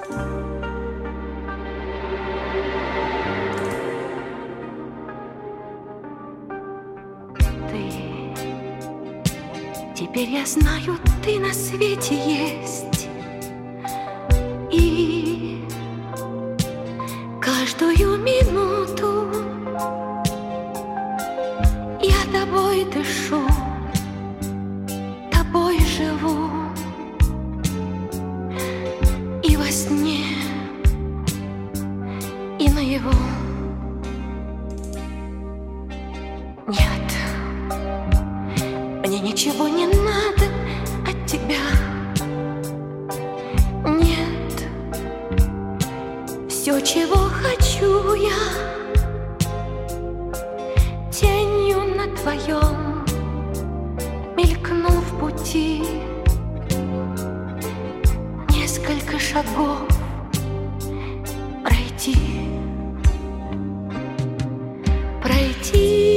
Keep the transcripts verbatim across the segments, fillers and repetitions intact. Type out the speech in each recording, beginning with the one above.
Теперь я знаю, ты на свете есть, и каждую минуту я тобой дышу, тобой живу, и во сне, и наяву. Нет, мне ничего не надо от тебя. Нет, все, чего хочу я, тенью на твоем мелькну в пути. Несколько шагов пройти, пройти.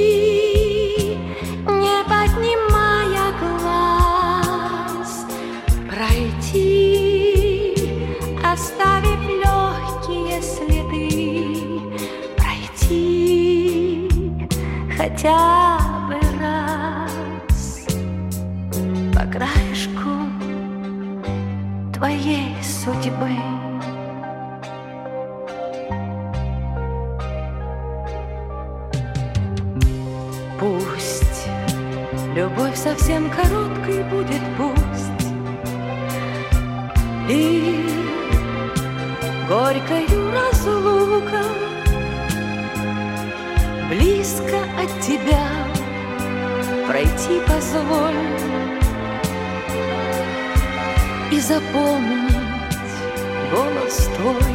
Оставив легкие следы, пройти хотя бы раз по краешку твоей судьбы. Пусть любовь совсем короткой будет, пусть и горькою разлука, близко от тебя пройти позволь и запомнить голос твой.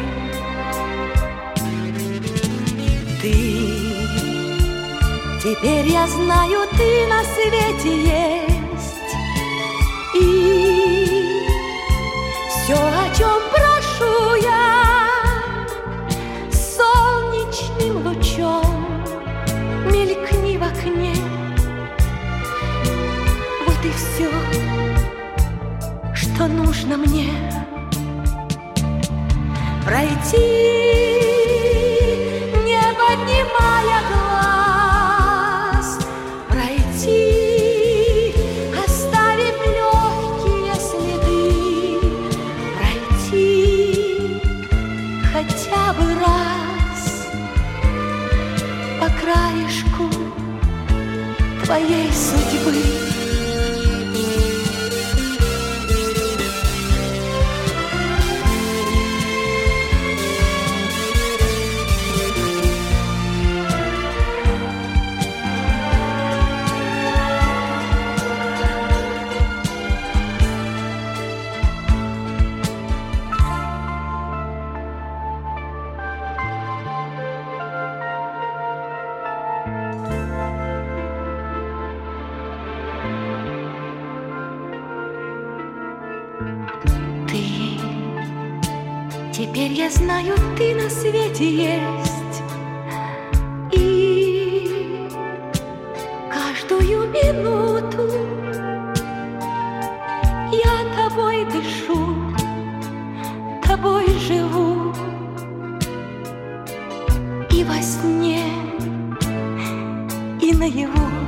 Ты, теперь я знаю, ты на свете есть, и все, о чем прошу я, солнечным лучом мелькни в окне. Вот и все, что нужно мне. Пройти, не поднимая глаз, пройти, оставив легкие следы, пройти хотя бы раз по краешку твоей судьбы. Теперь я знаю, ты на свете есть, и каждую минуту я тобой дышу, тобой живу, и во сне, и наяву.